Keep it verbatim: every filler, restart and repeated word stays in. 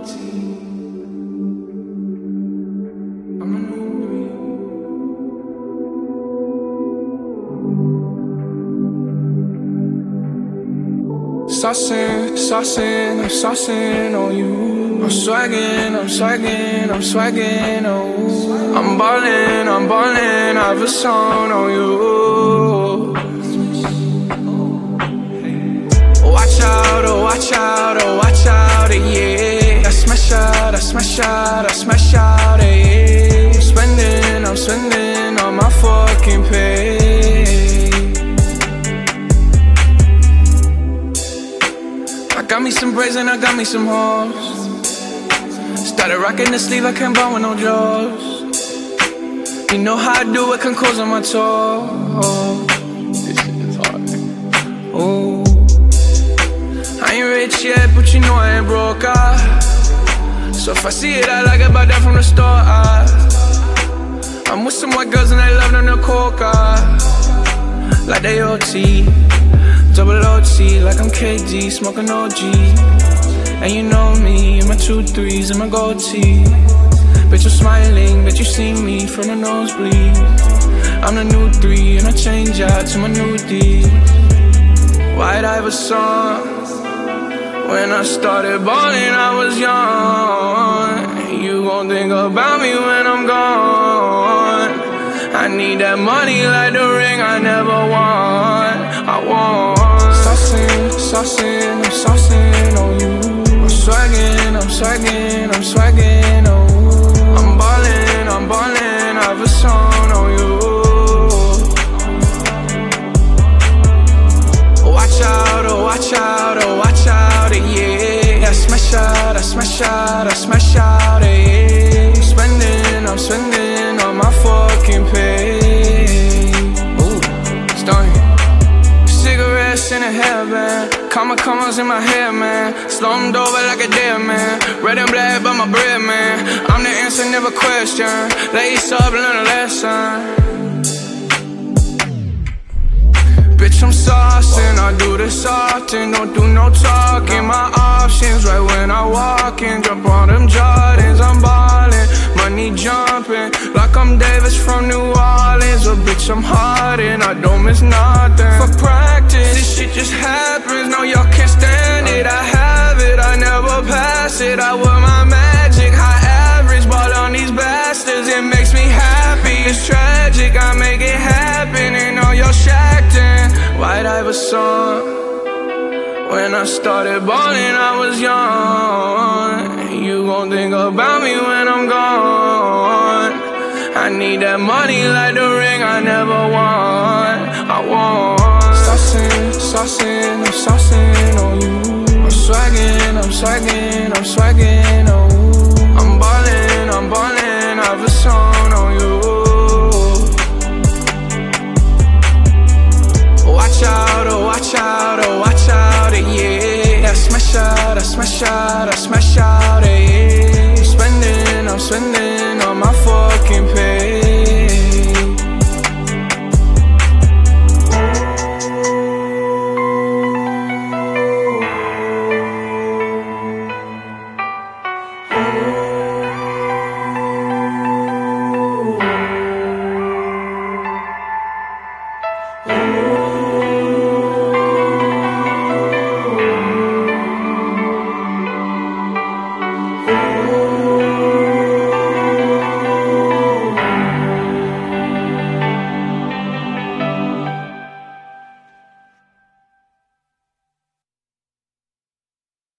Saucin', saucin', I'm saucin' on you. I'm swaggin', I'm swaggin', I'm swaggin', oh. I'm ballin', I'm ballin', I have a song on you. Watch out, oh watch out, oh watch out, yeah. I smash out, I smash out, I smash out, yeah. I'm spendin', I'm spendin' on my fucking pay. I got me some braids and I got me some hoes. Started rocking the sleeve, I can't buy with no drawers. You know how I do it, can close on my toes. This shit is hard. Ooh. I ain't rich yet, but you know I ain't broke, ah. So if I see it, I like it, buy that from the store, ah. I'm with some white girls and they love them to coke, ah. Like they O T, double O T, like I'm K D, smoking O G. And you know me, and my two threes and my gold tee. Bitch, I'm smiling, bet you see me from the nosebleed. I'm the new three, and I change out to my new D. White Iverson. When I started ballin', I was young. You gon' think about me when I'm gone. I need that money like the ring I never won. I want saucin', saucin', I'm saucin' on you. I'm swaggin', I'm swaggin', I'm swaggin', oh. I'm ballin', I'm ballin', I have a song on you. Watch out, oh watch out, oh watch out, yeah. I smash out, I smash out, I smash out, yeah. I'm spendin', I'm spendin' on my fucking pay. Ooh, starting. Cigarettes in a hairband, comma commas in my hair, man. Slumped over like a dead man. Red and black by my bread, man. I'm the answer, never question. Lace up, learn a lesson. Bitch, I'm saucin', I do this often. Don't do no talking, my options right when I walk in. Jump on them Jordans, I'm ballin'. Money jumping, like I'm Davis from New Orleans. Oh bitch, I'm hardin', I don't miss nothing. For practice, this shit just happens. No, y'all can't stand it, I have it, I never pass it. I wear my magic, high average, ball on these bastards. It makes me happy, it's tragic, I make it happen. And all y'all shacked in White Iverson. When I started ballin', I was young. You gon' think about me when I'm gone. I need that money like the ring I never won. I want saucin', saucin', I'm saucin' on you. I'm swaggin', I'm swaggin', I'm swaggin', oh. I'm ballin', I'm ballin', I have a song on you. Watch out, oh watch out, oh watch out, yeah. I smash out, I smash out, I smash out, yeah. I'm spendin', I'm spendin'.